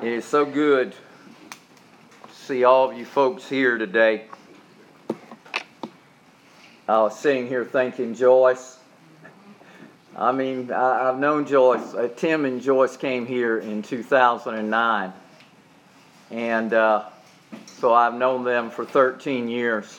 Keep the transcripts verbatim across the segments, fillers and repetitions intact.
It is so good to see all of you folks here today. I was sitting here thinking, Joyce. I mean, I, I've known Joyce. Uh, Tim and Joyce came here in two thousand nine. And uh, so I've known them for thirteen years.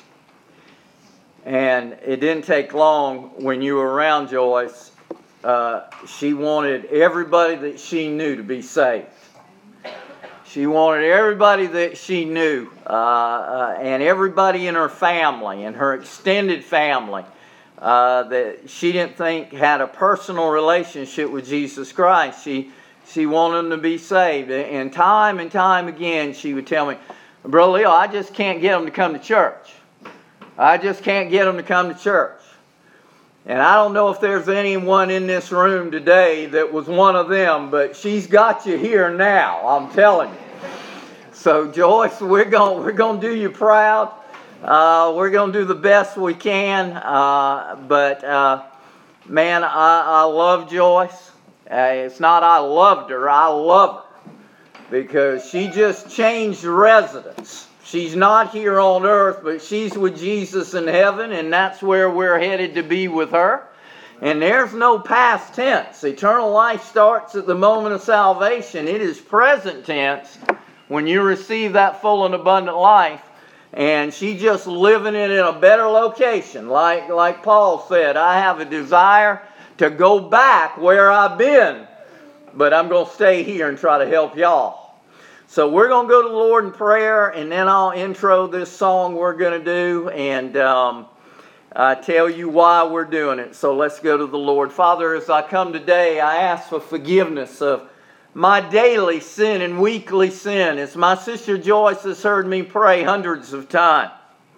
And it didn't take long when you were around Joyce. Uh, she wanted everybody that she knew to be saved. She wanted everybody that she knew uh, uh, and everybody in her family and her extended family uh, that she didn't think had a personal relationship with Jesus Christ. She she wanted them to be saved. And time and time again she would tell me, Brother Leo, I just can't get them to come to church. I just can't get them to come to church. And I don't know if there's anyone in this room today that was one of them, but she's got you here now, I'm telling you. So Joyce, we're going we're going to do you proud. Uh, we're going to do the best we can. Uh, but uh, man, I, I love Joyce. Uh, it's not I loved her, I love her. Because she just changed residence. She's not here on earth, but she's with Jesus in heaven, and that's where we're headed to be with her. And there's no past tense. Eternal life starts at the moment of salvation. It is present tense when you receive that full and abundant life. And she's just living it in a better location. Like, like Paul said, I have a desire to go back where I've been, but I'm going to stay here and try to help y'all. So we're going to go to the Lord in prayer, and then I'll intro this song we're going to do and um, uh, tell you why we're doing it. So let's go to the Lord. Father, as I come today, I ask for forgiveness of my daily sin and weekly sin, as my sister Joyce has heard me pray hundreds of times.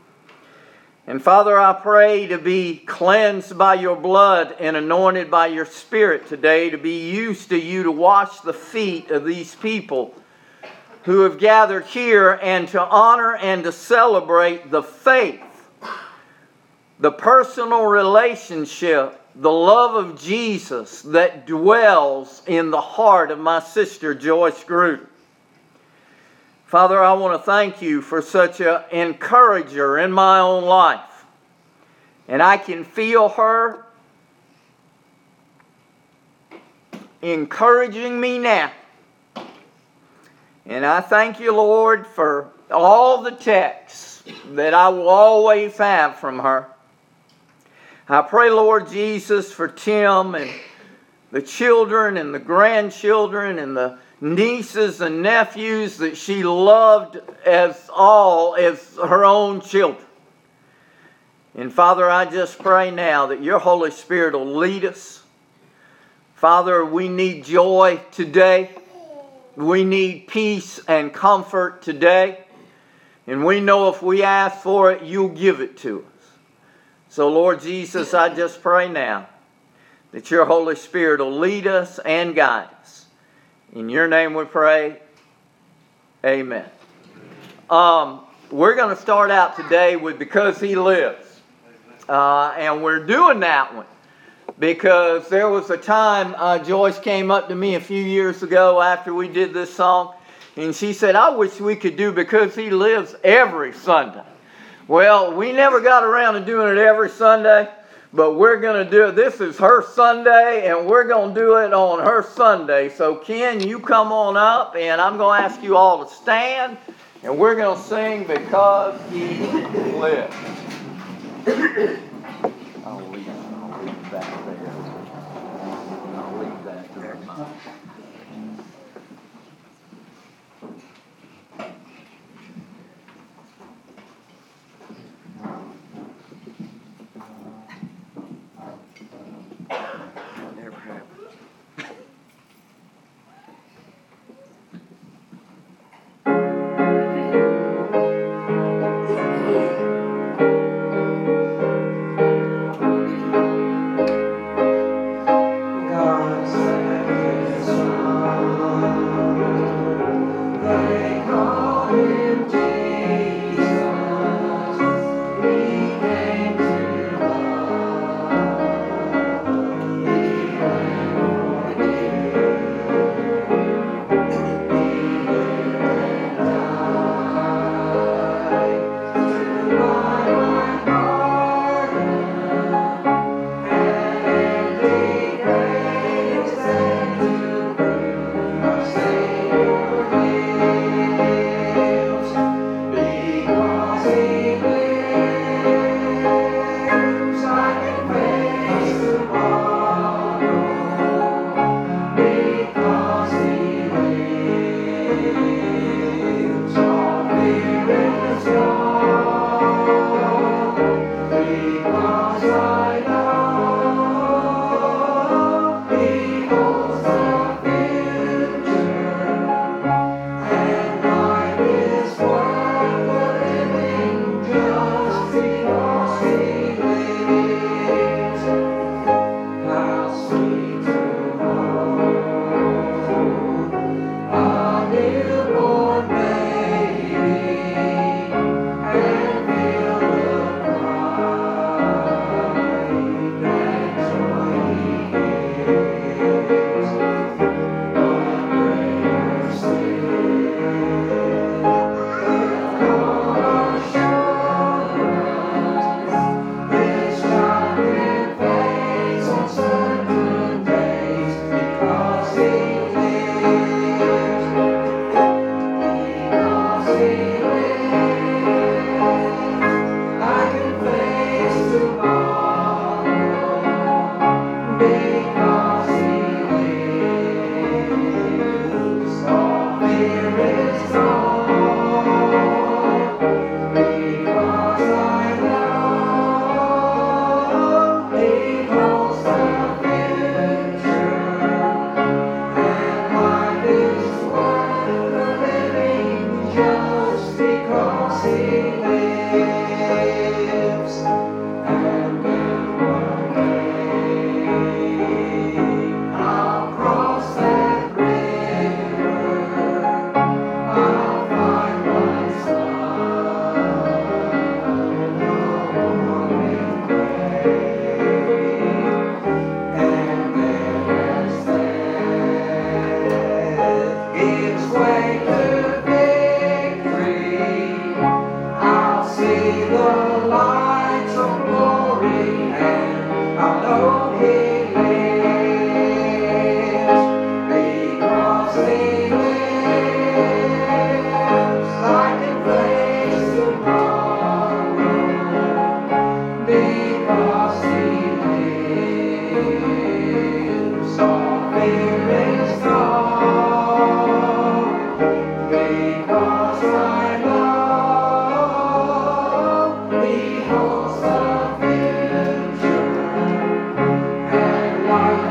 And Father, I pray to be cleansed by your blood and anointed by your Spirit today, to be used to you to wash the feet of these people who have gathered here, and to honor and to celebrate the faith, the personal relationship, the love of Jesus that dwells in the heart of my sister Joyce Gruden. Father, I want to thank you for such an encourager in my own life. And I can feel her encouraging me now. And I thank you, Lord, for all the texts that I will always have from her. I pray, Lord Jesus, for Tim and the children and the grandchildren and the nieces and nephews that she loved as all as her own children. And Father, I just pray now that your Holy Spirit will lead us. Father, we need joy today. We need peace and comfort today. And we know if we ask for it, you'll give it to us. So Lord Jesus, I just pray now that your Holy Spirit will lead us and guide us. In your name we pray. Amen. Um, we're going to start out today with Because He Lives. Uh, and we're doing that one because there was a time uh, Joyce came up to me a few years ago after we did this song, and she said, I wish we could do Because He Lives every Sunday. Well, we never got around to doing it every Sunday, but we're going to do it. This is her Sunday, and we're going to do it on her Sunday. So Ken, you come on up, and I'm going to ask you all to stand, and we're going to sing Because He Lives. I'll leave, I'll leave that there. I'll leave that to her mom. Never happened.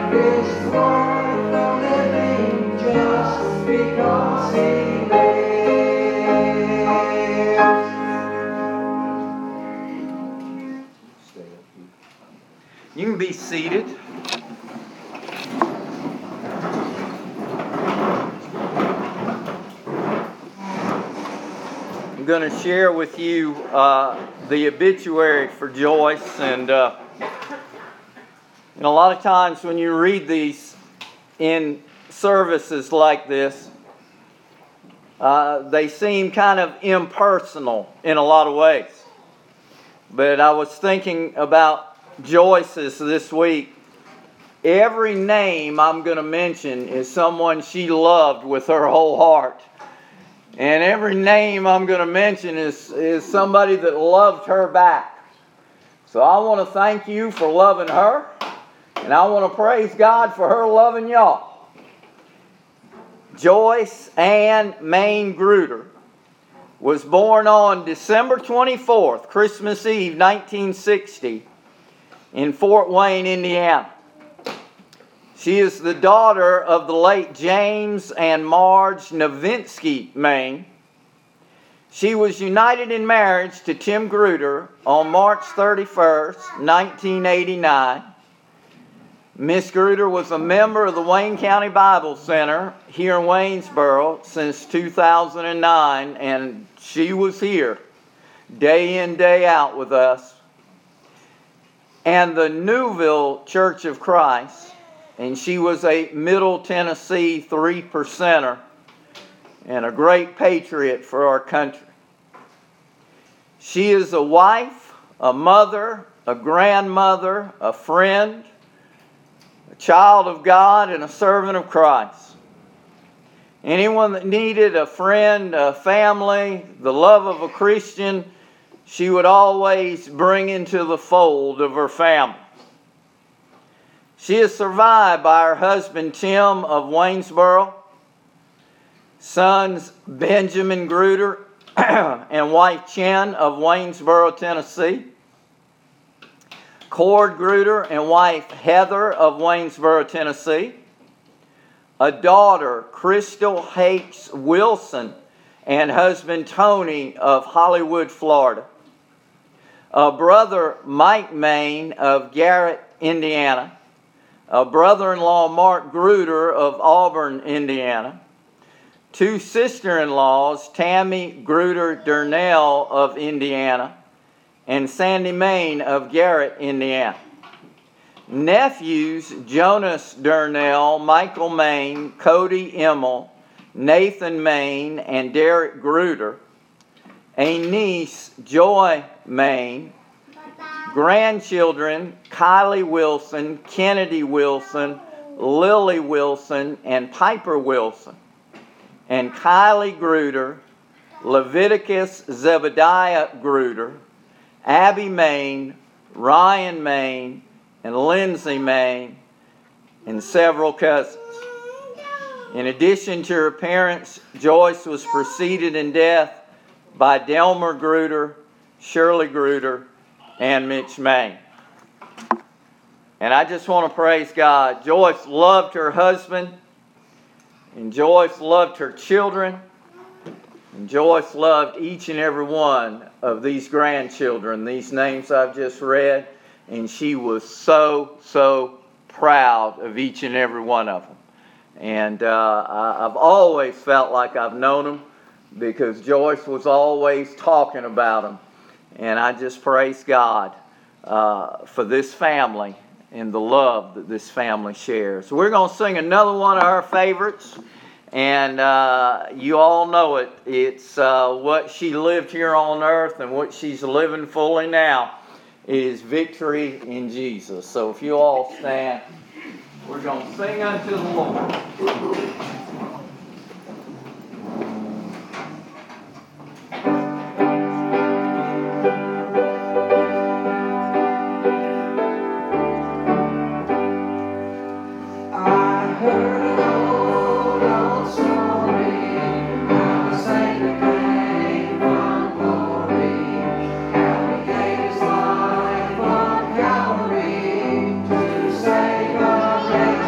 You can be seated. I'm going to share with you uh, the obituary for Joyce, and, uh, and a lot of times when you read these in services like this, uh, they seem kind of impersonal in a lot of ways. But I was thinking about Joyce's this week. Every name I'm going to mention is someone she loved with her whole heart. And every name I'm going to mention is, is somebody that loved her back. So I want to thank you for loving her. And I want to praise God for her loving y'all. Joyce Ann Main Gruder was born on December twenty-fourth, Christmas Eve, nineteen sixty, in Fort Wayne, Indiana. She is the daughter of the late James and Marge Novinsky Main. She was united in marriage to Tim Gruder on March thirty-first, nineteen eighty-nine. Miss Gruder was a member of the Wayne County Bible Center here in Waynesboro since two thousand nine, and she was here day in, day out with us. And the Newville Church of Christ, and she was a Middle Tennessee three percenter and a great patriot for our country. She is a wife, a mother, a grandmother, a friend, a child of God, and a servant of Christ. Anyone that needed a friend, a family, the love of a Christian, she would always bring into the fold of her family. She is survived by her husband Tim of Waynesboro, sons Benjamin Gruder and wife Chen of Waynesboro, Tennessee, Cord Gruder and wife Heather of Waynesboro, Tennessee, a daughter, Crystal H. Wilson, and husband Tony of Hollywood, Florida, a brother, Mike Main of Garrett, Indiana, a brother-in-law, Mark Gruder of Auburn, Indiana, two sister-in-laws, Tammy Gruder Durnell of Indiana, and Sandy Main of Garrett, Indiana. Nephews, Jonas Durnell, Michael Main, Cody Emmel, Nathan Main, and Derek Gruder. A niece, Joy Main. Grandchildren, Kylie Wilson, Kennedy Wilson, Lily Wilson, and Piper Wilson. And Kylie Gruder, Leviticus Zebediah Gruder, Abby Main, Ryan Main, and Lindsay Main, and several cousins. In addition to her parents, Joyce was preceded in death by Delmer Gruder, Shirley Gruder, and Mitch Main. And I just want to praise God. Joyce loved her husband, and Joyce loved her children, and Joyce loved each and every one of these grandchildren, these names I've just read, and she was so, so proud of each and every one of them. And uh, I, I've always felt like I've known them because Joyce was always talking about them. And I just praise God uh, for this family and the love that this family shares. We're going to sing another one of our favorites. And uh, you all know it. It's uh, what she lived here on earth and what she's living fully now is victory in Jesus. So if you all stand, we're going to sing unto the Lord. Save our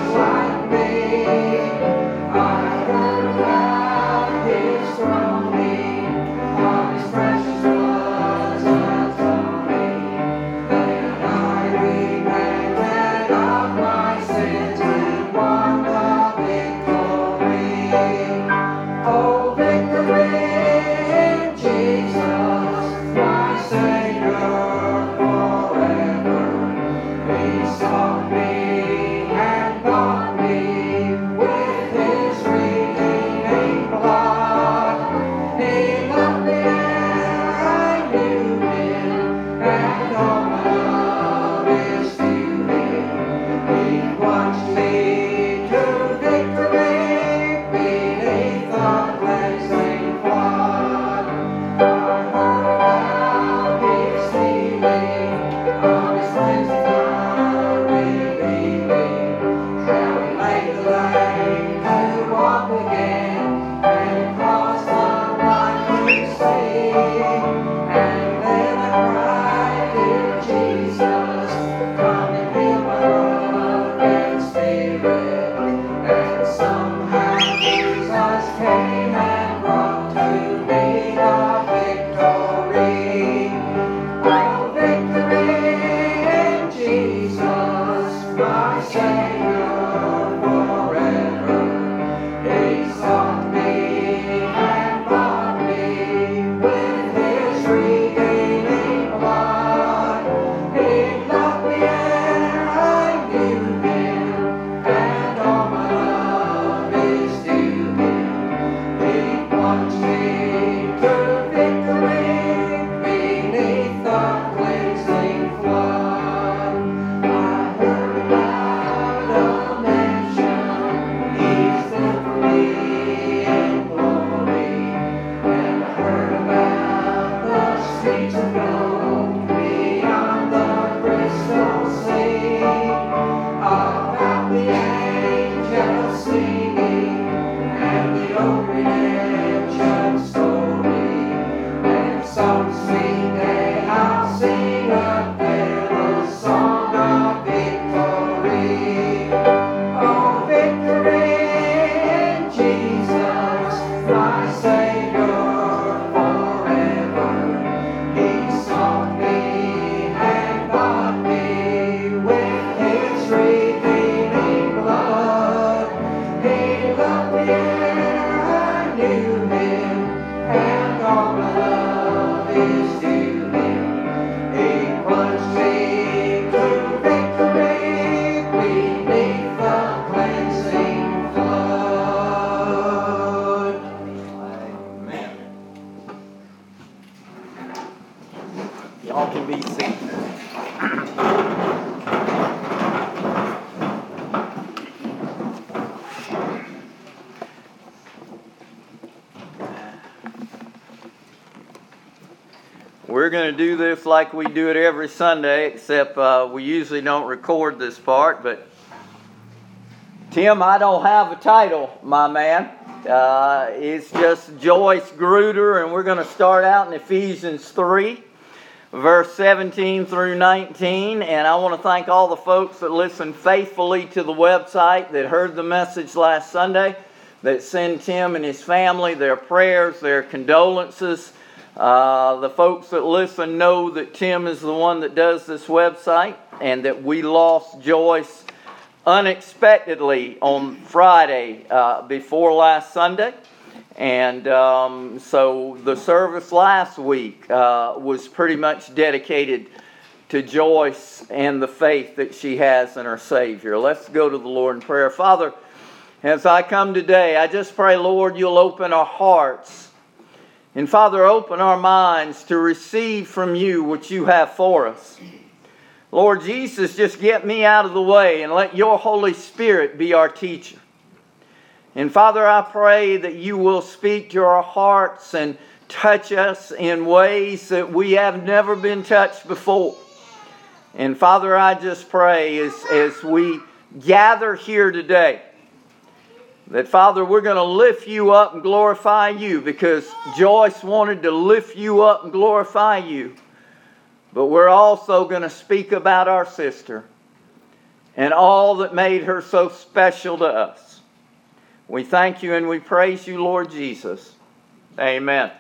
we're going to do this like we do it every Sunday, except uh, we usually don't record this part. But Tim, I don't have a title, my man. Uh, it's just Joyce Gruder, and we're going to start out in Ephesians three, verse seventeen through nineteen. And I want to thank all the folks that listened faithfully to the website, that heard the message last Sunday, that send Tim and his family their prayers, their condolences. Uh, the folks that listen know that Tim is the one that does this website, and that we lost Joyce unexpectedly on Friday uh, before last Sunday. And um, so the service last week uh, was pretty much dedicated to Joyce and the faith that she has in her Savior. Let's go to the Lord in prayer. Father, as I come today, I just pray, Lord, you'll open our hearts. And Father, open our minds to receive from you what you have for us. Lord Jesus, just get me out of the way and let your Holy Spirit be our teacher. And Father, I pray that you will speak to our hearts and touch us in ways that we have never been touched before. And Father, I just pray as, as we gather here today, that, Father, we're going to lift you up and glorify you, because Joyce wanted to lift you up and glorify you. But we're also going to speak about our sister and all that made her so special to us. We thank you and we praise you, Lord Jesus. Amen. Amen.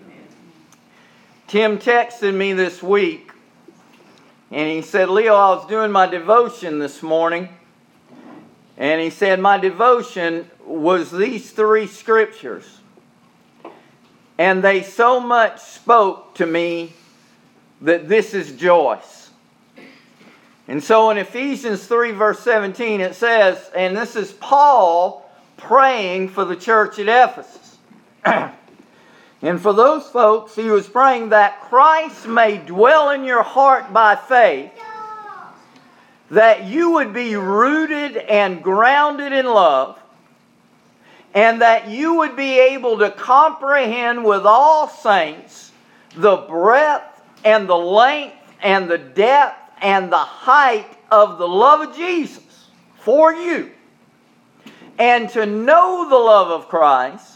Tim texted me this week, and he said, Leo, I was doing my devotion this morning, and he said, my devotion was these three scriptures. And they so much spoke to me that this is Joyce. And so in Ephesians three verse seventeen it says, and this is Paul praying for the church at Ephesus. And for those folks, he was praying that Christ may dwell in your heart by faith, that you would be rooted and grounded in love, and that you would be able to comprehend with all saints the breadth and the length and the depth and the height of the love of Jesus for you, and to know the love of Christ,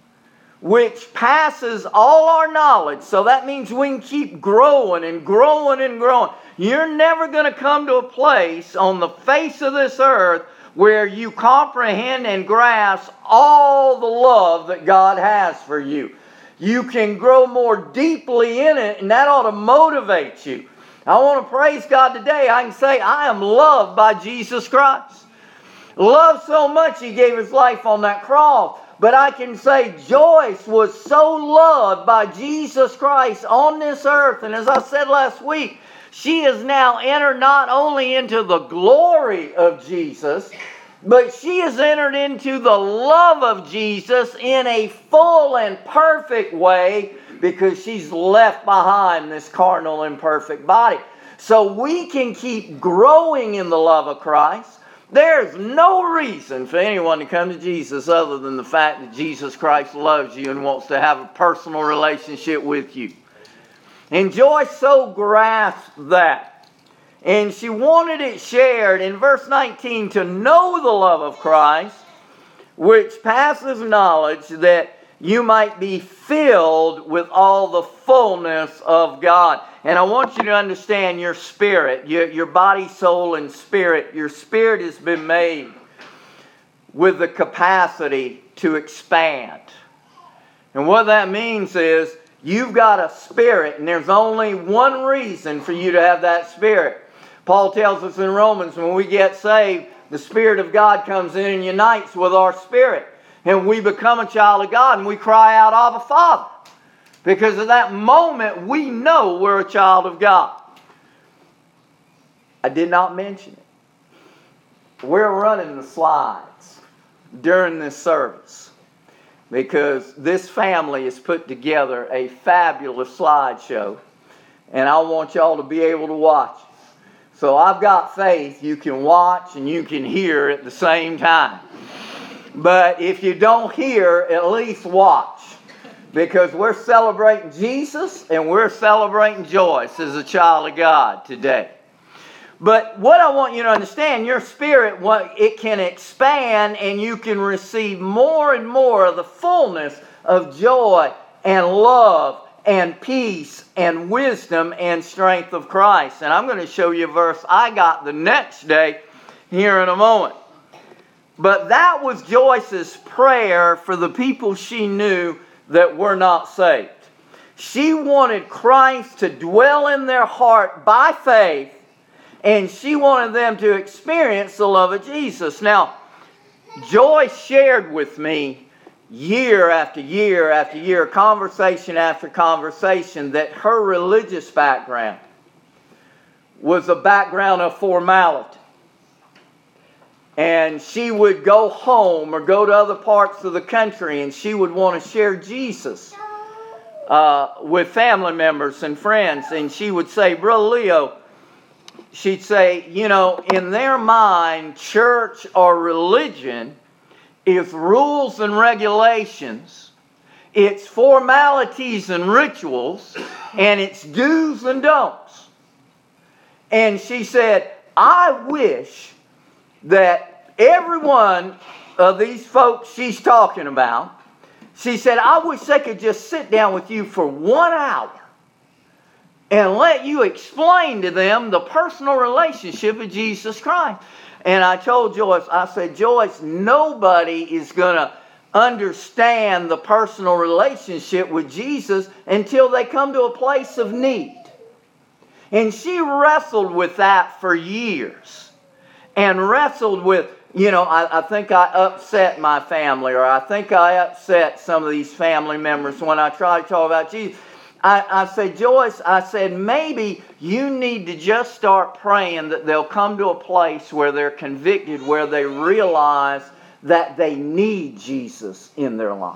which passes all our knowledge. So that means we can keep growing and growing and growing. You're never going to come to a place on the face of this earth where you comprehend and grasp all the love that God has for you. You can grow more deeply in it, and that ought to motivate you. I want to praise God today. I can say I am loved by Jesus Christ. Loved so much He gave His life on that cross. But I can say Joyce was so loved by Jesus Christ on this earth. And as I said last week, she has now entered not only into the glory of Jesus, but she has entered into the love of Jesus in a full and perfect way, because she's left behind this carnal imperfect body. So we can keep growing in the love of Christ. There's no reason for anyone to come to Jesus other than the fact that Jesus Christ loves you and wants to have a personal relationship with you. And Joyce so grasped that. And she wanted it shared in verse nineteen, to know the love of Christ, which passes knowledge, that you might be filled with all the fullness of God. And I want you to understand your spirit, your, your body, soul, and spirit. Your spirit has been made with the capacity to expand. And what that means is you've got a spirit, and there's only one reason for you to have that spirit. Paul tells us in Romans, when we get saved, the Spirit of God comes in and unites with our spirit. And we become a child of God, and we cry out, Abba, Father. Because at that moment, we know we're a child of God. I did not mention it. We're running the slides during this service, because this family has put together a fabulous slideshow, and I want y'all to be able to watch it. So I've got faith you can watch and you can hear at the same time. But if you don't hear, at least watch. because we're celebrating Jesus and we're celebrating Joyce as a child of God today. But what I want you to understand, your spirit, it can expand and you can receive more and more of the fullness of joy and love and peace and wisdom and strength of Christ. And I'm going to show you a verse I got the next day here in a moment. But that was Joyce's prayer for the people she knew that were not saved. She wanted Christ to dwell in their heart by faith, and she wanted them to experience the love of Jesus. Now, Joyce shared with me year after year after year, conversation after conversation, that her religious background was a background of formality. And she would go home or go to other parts of the country and she would want to share Jesus uh, with family members and friends. And she would say, Brother Leo, she'd say, you know, in their mind, church or religion is rules and regulations, it's formalities and rituals, and it's do's and don'ts. And she said, I wish that every one of these folks she's talking about, she said, I wish they could just sit down with you for one hour and let you explain to them the personal relationship of Jesus Christ. And I told Joyce, I said, Joyce, nobody is going to understand the personal relationship with Jesus until they come to a place of need. And she wrestled with that for years. And wrestled with, you know, I, I think I upset my family, or I think I upset some of these family members when I tried to talk about Jesus. I, I said, Joyce, I said, maybe you need to just start praying that they'll come to a place where they're convicted, where they realize that they need Jesus in their life.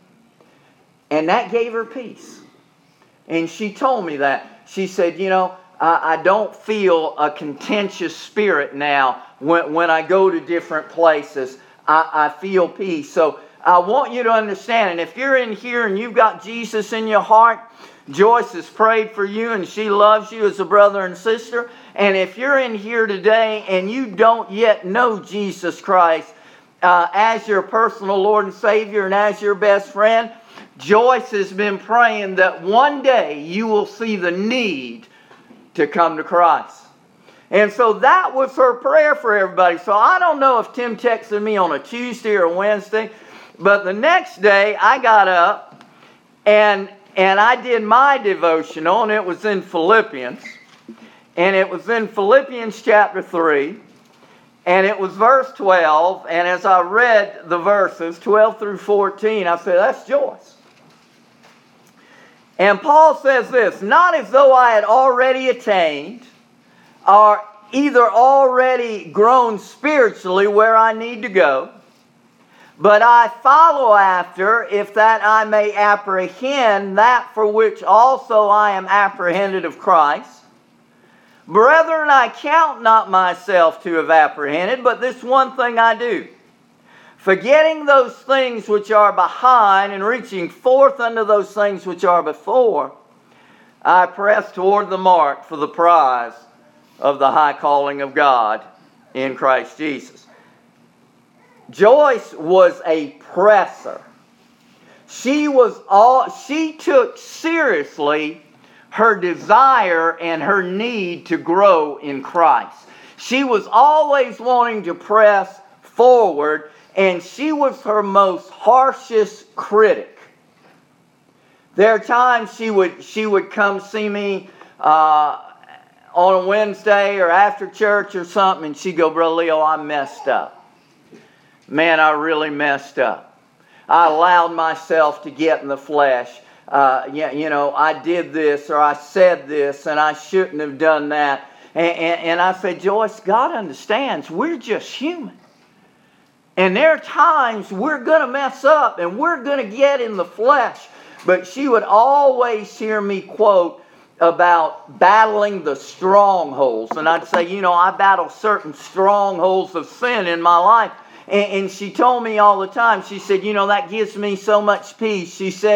And that gave her peace. And she told me that. She said, you know, I, I don't feel a contentious spirit now when, when I go to different places. I, I feel peace. So I want you to understand, and if you're in here and you've got Jesus in your heart, Joyce has prayed for you and she loves you as a brother and sister. And if you're in here today and you don't yet know Jesus Christ uh, as your personal Lord and Savior and as your best friend, Joyce has been praying that one day you will see the need to come to Christ. And so that was her prayer for everybody. So I don't know if Tim texted me on a Tuesday or Wednesday, but the next day I got up and And I did my devotional, and it was in Philippians. And it was in Philippians chapter three. And it was verse twelve. And as I read the verses, twelve through fourteen, I said, that's Joyce. And Paul says this, not as though I had already attained, or either already grown spiritually where I need to go, but I follow after, if that I may apprehend that for which also I am apprehended of Christ. Brethren, I count not myself to have apprehended, but this one thing I do, forgetting those things which are behind and reaching forth unto those things which are before, I press toward the mark for the prize of the high calling of God in Christ Jesus. Joyce was a presser. She was all she took seriously her desire and her need to grow in Christ. She was always wanting to press forward, and she was her most harshest critic. There are times she would she would come see me uh, on a Wednesday or after church or something, and she'd go, Brother Leo, I messed up. Man, I really messed up. I allowed myself to get in the flesh. Uh, you, you know, I did this or I said this and I shouldn't have done that. And, and, and I said, Joyce, God understands we're just human. And there are times we're going to mess up and we're going to get in the flesh. But she would always hear me quote about battling the strongholds. And I'd say, you know, I battle certain strongholds of sin in my life. And she told me all the time, she said, you know, that gives me so much peace. She said,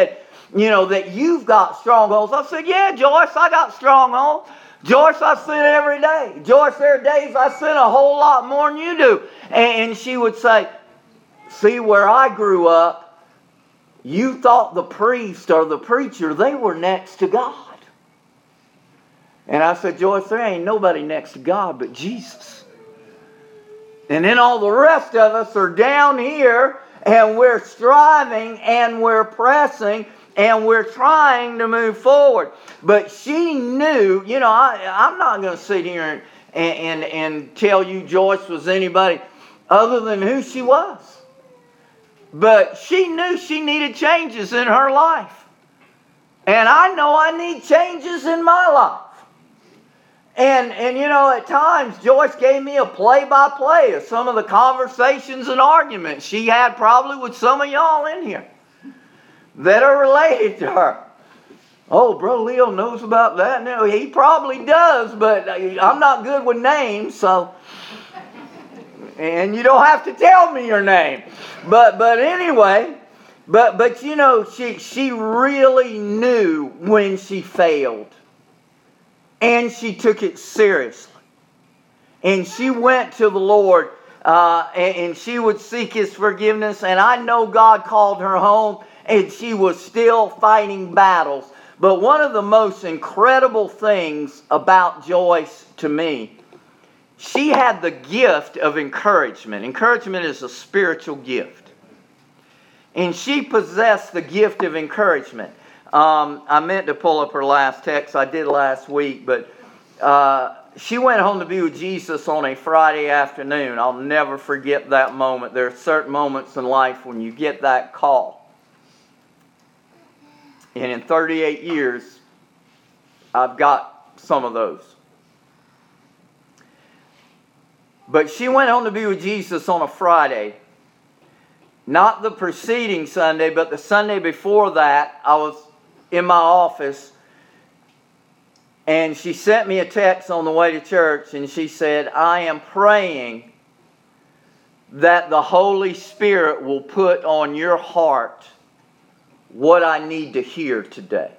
you know, that you've got strongholds. I said, yeah, Joyce, I got strongholds. Joyce, I sin every day. Joyce, there are days I sin a whole lot more than you do. And she would say, see, where I grew up, you thought the priest or the preacher, they were next to God. And I said, Joyce, there ain't nobody next to God but Jesus. And then all the rest of us are down here, and we're striving and we're pressing and we're trying to move forward. But she knew, you know, I, I'm not going to sit here and, and, and tell you Joyce was anybody other than who she was. But she knew she needed changes in her life. And I know I need changes in my life. And, and you know, at times, Joyce gave me a play-by-play of some of the conversations and arguments she had probably with some of y'all in here that are related to her. Oh, Brother Leo knows about that. No, he probably does, but I'm not good with names, so... And you don't have to tell me your name. But but anyway, but but you know, she she really knew when she failed. And she took it seriously. And she went to the Lord, uh, and, and she would seek His forgiveness. And I know God called her home, and she was still fighting battles. But one of the most incredible things about Joyce to me, she had the gift of encouragement. Encouragement is a spiritual gift. And she possessed the gift of encouragement. Um, I meant to pull up her last text. I did last week. But uh, she went home to be with Jesus on a Friday afternoon. I'll never forget that moment. There are certain moments in life when you get that call. And in thirty-eight years, I've got some of those. But she went home to be with Jesus on a Friday. Not the preceding Sunday, but the Sunday before that, I was in my office. And she sent me a text on the way to church. And she said, I am praying that the Holy Spirit will put on your heart what I need to hear today.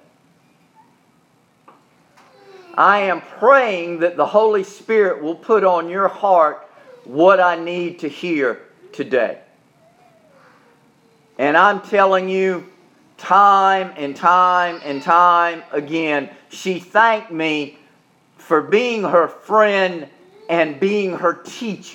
I am praying that the Holy Spirit will put on your heart what I need to hear today. And I'm telling you, time and time and time again, she thanked me for being her friend and being her teacher.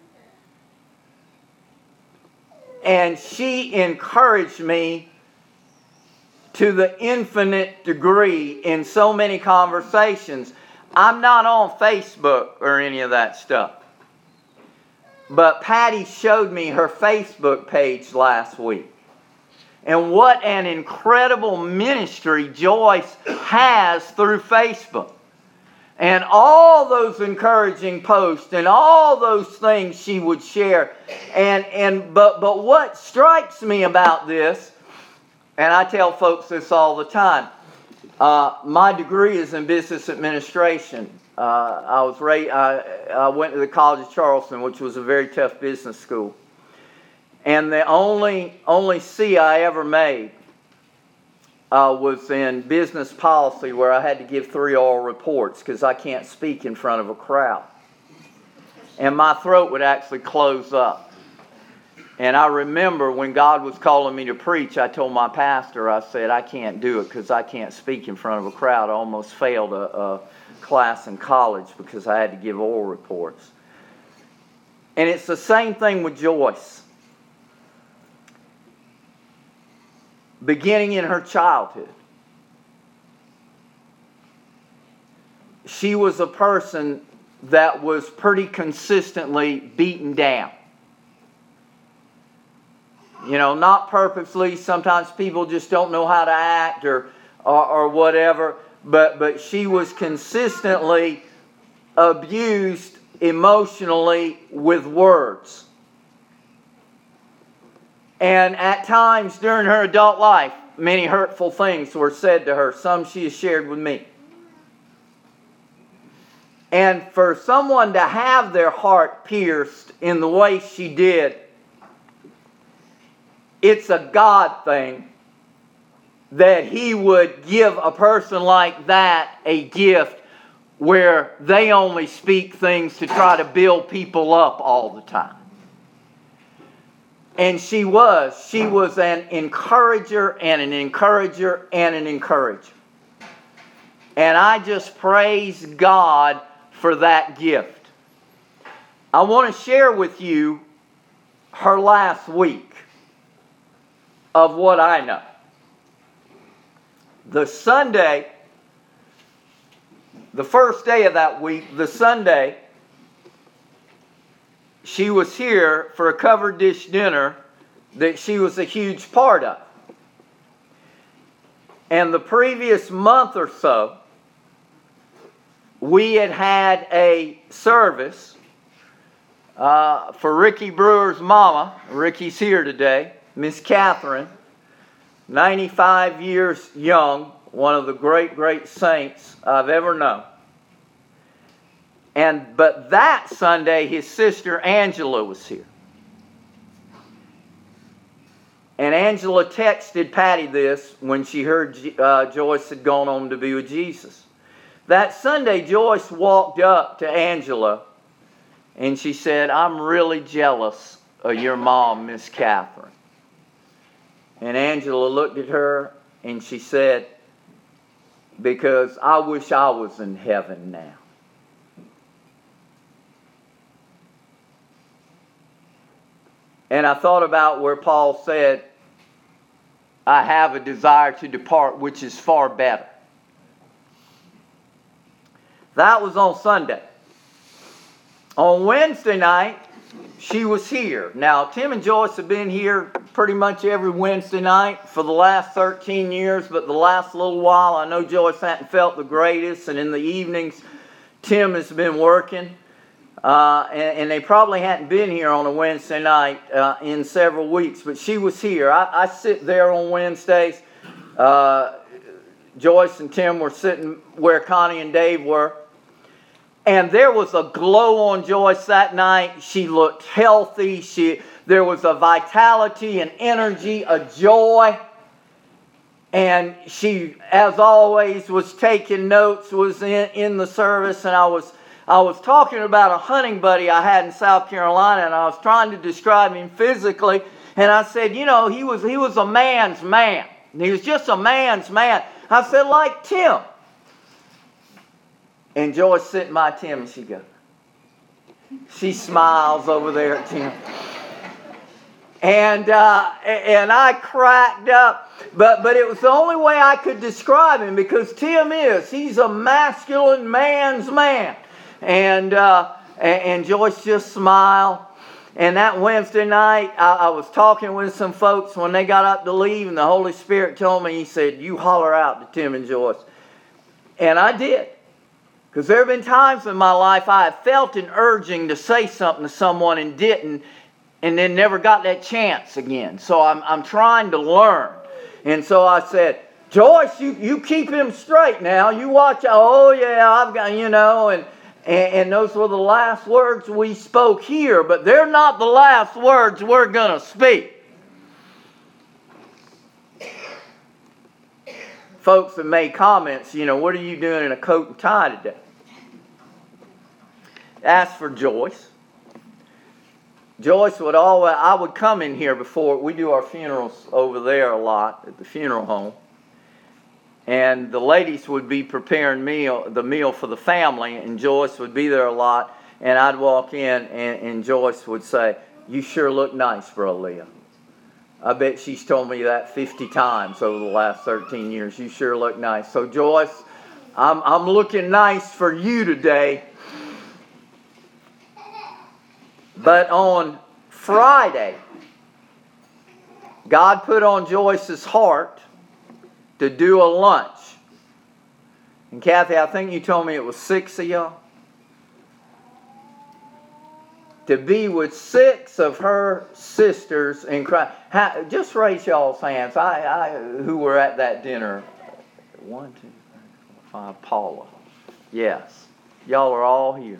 And she encouraged me to the infinite degree in so many conversations. I'm not on Facebook or any of that stuff. But Patty showed me her Facebook page last week. And what an incredible ministry Joyce has through Facebook. And all those encouraging posts and all those things she would share. And and but but what strikes me about this, and I tell folks this all the time, uh, my degree is in business administration. Uh, I was ra- I, I went to the College of Charleston, which was a very tough business school. And the only only C I ever made uh, was in business policy, where I had to give three oral reports because I can't speak in front of a crowd. And my throat would actually close up. And I remember when God was calling me to preach, I told my pastor, I said, I can't do it because I can't speak in front of a crowd. I almost failed a, a class in college because I had to give oral reports. And it's the same thing with Joyce. Beginning in her childhood, she was a person that was pretty consistently beaten down. You know, not purposely. Sometimes people just don't know how to act or or, or whatever. But but she was consistently abused emotionally with words. And at times during her adult life, many hurtful things were said to her. Some she has shared with me. And for someone to have their heart pierced in the way she did, it's a God thing that He would give a person like that a gift where they only speak things to try to build people up all the time. And she was. She was an encourager and an encourager and an encourager. And I just praise God for that gift. I want to share with you her last week of what I know. The Sunday, the first day of that week, the Sunday, she was here for a covered dish dinner that she was a huge part of. And the previous month or so, we had had a service uh, for Ricky Brewer's mama. Ricky's here today, Miss Catherine, ninety-five years young, one of the great, great saints I've ever known. And but that Sunday, his sister Angela was here. And Angela texted Patty this when she heard uh, Joyce had gone on to be with Jesus. That Sunday, Joyce walked up to Angela and she said, "I'm really jealous of your mom, Miss Catherine." And Angela looked at her and she said, "Because I wish I was in heaven now." And I thought about where Paul said, "I have a desire to depart, which is far better." That was on Sunday. On Wednesday night, she was here. Now, Tim and Joyce have been here pretty much every Wednesday night for the last thirteen years, but the last little while, I know Joyce hadn't felt the greatest, and in the evenings, Tim has been working. Uh, and, and they probably hadn't been here on a Wednesday night uh, in several weeks, but she was here. I, I sit there on Wednesdays. Uh, Joyce and Tim were sitting where Connie and Dave were. And there was a glow on Joyce that night. She looked healthy. She, there was a vitality and energy, a joy. And she, as always, was taking notes, was in, in the service, and I was I was talking about a hunting buddy I had in South Carolina, and I was trying to describe him physically, and I said, you know, he was he was a man's man. He was just a man's man. I said, like Tim. And Joyce sitting by Tim, and she goes, she smiles over there at Tim. And uh, and I cracked up, but but it was the only way I could describe him, because Tim is, he's a masculine man's man. And, uh, and Joyce just smiled. And that Wednesday night, I, I was talking with some folks when they got up to leave, and the Holy Spirit told me, He said, "You holler out to Tim and Joyce." And I did. Because there have been times in my life I have felt an urging to say something to someone and didn't, and then never got that chance again. So I'm, I'm trying to learn. And so I said, "Joyce, you, you keep him straight now. You watch out. Oh, yeah, I've got, you know, and And those were the last words we spoke here, but they're not the last words we're going to speak. Folks have made comments, you know, "What are you doing in a coat and tie today?" Ask for Joyce. Joyce would always, I would come in here before, we do our funerals over there a lot at the funeral home. And the ladies would be preparing meal, the meal for the family, and Joyce would be there a lot. And I'd walk in, and, and Joyce would say, "You sure look nice, Brother Leo." I bet she's told me that fifty times over the last thirteen years. "You sure look nice." So Joyce, I'm, I'm looking nice for you today. But on Friday, God put on Joyce's heart to do a lunch. And Kathy, I think you told me it was six of y'all. To be with six of her sisters in Christ. How, just raise y'all's hands. I, I, who were at that dinner. One, two, three, four, five. Paula. Yes. Y'all are all here.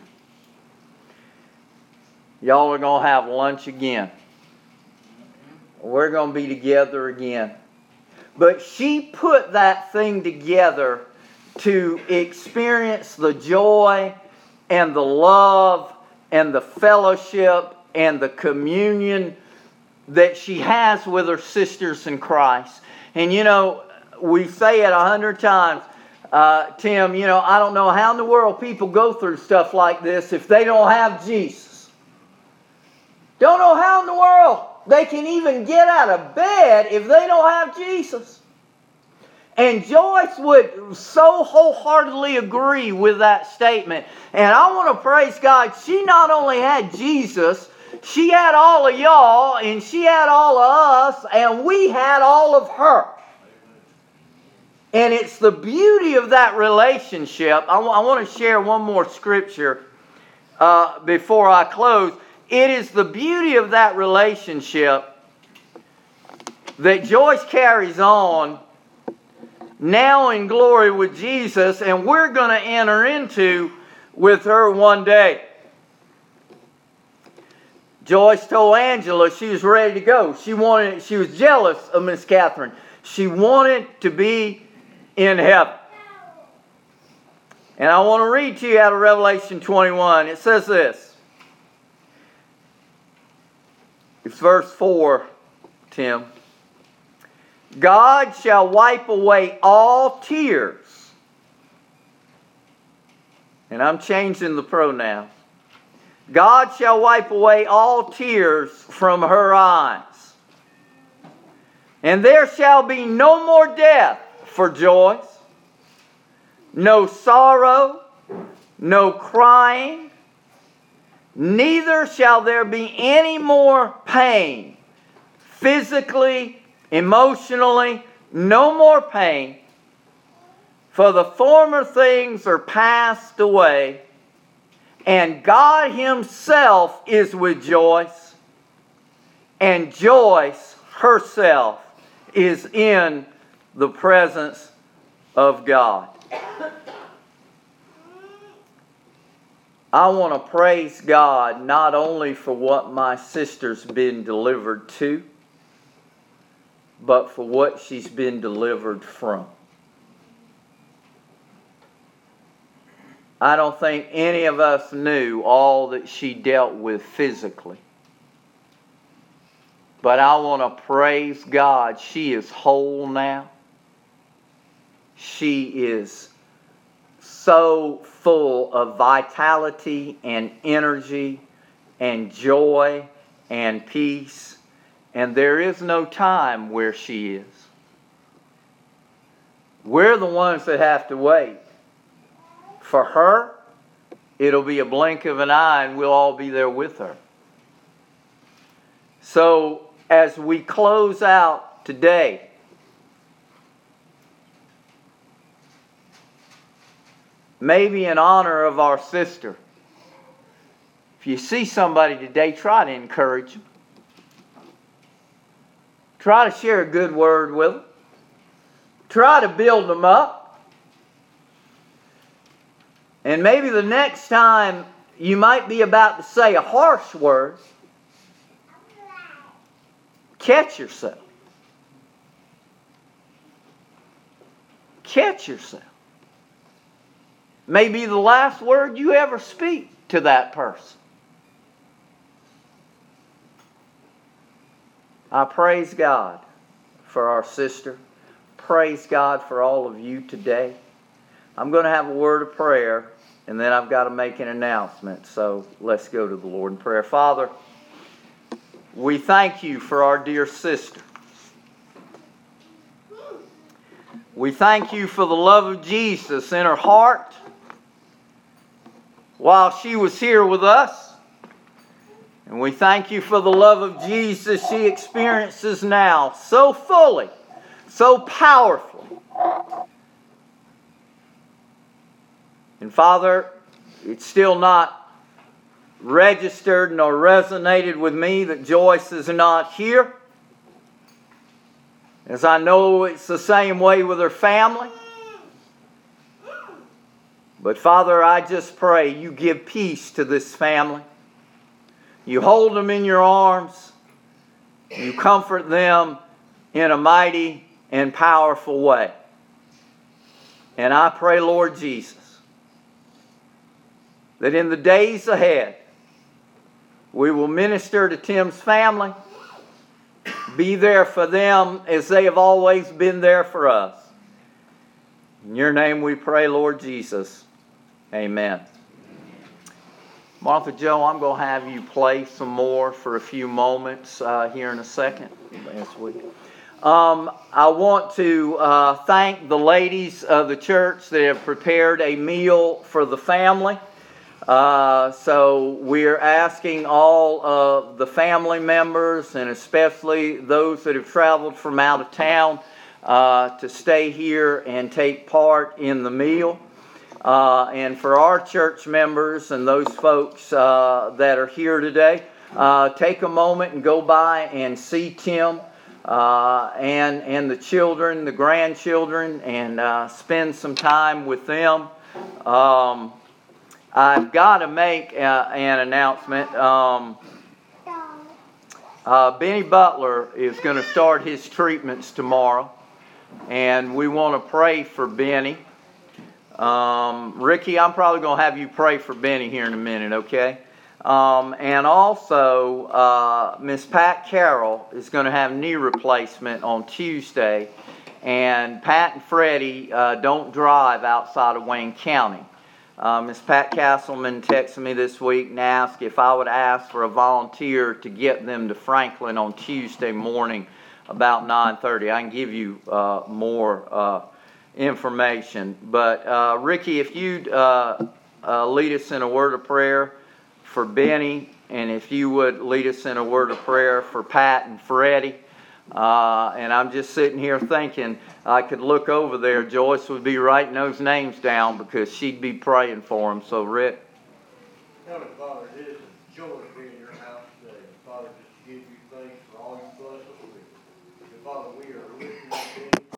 Y'all are going to have lunch again. We're going to be together again. But she put that thing together to experience the joy and the love and the fellowship and the communion that she has with her sisters in Christ. And you know, we say it a hundred times, uh, Tim, you know, I don't know how in the world people go through stuff like this if they don't have Jesus. Don't know how in the world they can even get out of bed if they don't have Jesus. And Joyce would so wholeheartedly agree with that statement. And I want to praise God, she not only had Jesus, she had all of y'all, and she had all of us, and we had all of her. And it's the beauty of that relationship. I, w- I want to share one more scripture uh, before I close. It is the beauty of that relationship that Joyce carries on now in glory with Jesus, and we're going to enter into with her one day. Joyce told Angela she was ready to go. She wanted, she was jealous of Miss Catherine. She wanted to be in heaven. And I want to read to you out of Revelation twenty-one. It says this. It's verse four, Tim. God shall wipe away all tears. And I'm changing the pronoun. God shall wipe away all tears from her eyes. And there shall be no more death for Joyce, no sorrow, no crying, neither shall there be any more pain, physically, emotionally, no more pain, for the former things are passed away, and God Himself is with Joyce, and Joyce herself is in the presence of God. I want to praise God not only for what my sister's been delivered to, but for what she's been delivered from. I don't think any of us knew all that she dealt with physically. But I want to praise God. She is whole now. She is so full of vitality and energy and joy and peace. And there is no time where she is. We're the ones that have to wait. For her, it'll be a blink of an eye and we'll all be there with her. So, as we close out today, maybe in honor of our sister, if you see somebody today, try to encourage them. Try to share a good word with them. Try to build them up. And maybe the next time you might be about to say a harsh word, catch yourself. Catch yourself. May be the last word you ever speak to that person. I praise God for our sister. Praise God for all of you today. I'm going to have a word of prayer, and then I've got to make an announcement. So let's go to the Lord in prayer. Father, we thank you for our dear sister. We thank you for the love of Jesus in her heart while she was here with us. And we thank you for the love of Jesus she experiences now so fully, so powerfully. And Father, it's still not registered nor resonated with me that Joyce is not here. As I know it's the same way with her family. But Father, I just pray you give peace to this family. You hold them in your arms. You comfort them in a mighty and powerful way. And I pray, Lord Jesus, that in the days ahead, we will minister to Tim's family, be there for them as they have always been there for us. In your name we pray, Lord Jesus. Amen. Martha Joe, I'm going to have you play some more for a few moments uh, here in a second. Last week. Um, I want to uh, thank the ladies of the church that have prepared a meal for the family. Uh, so we're asking all of the family members, and especially those that have traveled from out of town, uh, to stay here and take part in the meal. Uh, and for our church members and those folks uh, that are here today, uh, take a moment and go by and see Tim uh, and, and the children, the grandchildren, and uh, spend some time with them. Um, I've got to make uh, an announcement. Um, uh, Benny Butler is going to start his treatments tomorrow, and we want to pray for Benny. Um, Ricky, I'm probably going to have you pray for Benny here in a minute, okay? Um, and also, uh, Miss Pat Carroll is going to have knee replacement on Tuesday, and Pat and Freddie uh, don't drive outside of Wayne County. Uh, Miss Pat Castleman texted me this week and asked if I would ask for a volunteer to get them to Franklin on Tuesday morning about nine thirty. I can give you uh, more uh, information. But uh, Ricky, if you'd uh, uh, lead us in a word of prayer for Benny, and if you would lead us in a word of prayer for Pat and Freddie. Uh, and I'm just sitting here thinking I could look over there. Joyce would be writing those names down because she'd be praying for them. So, Rick. Heavenly Father, it is a joy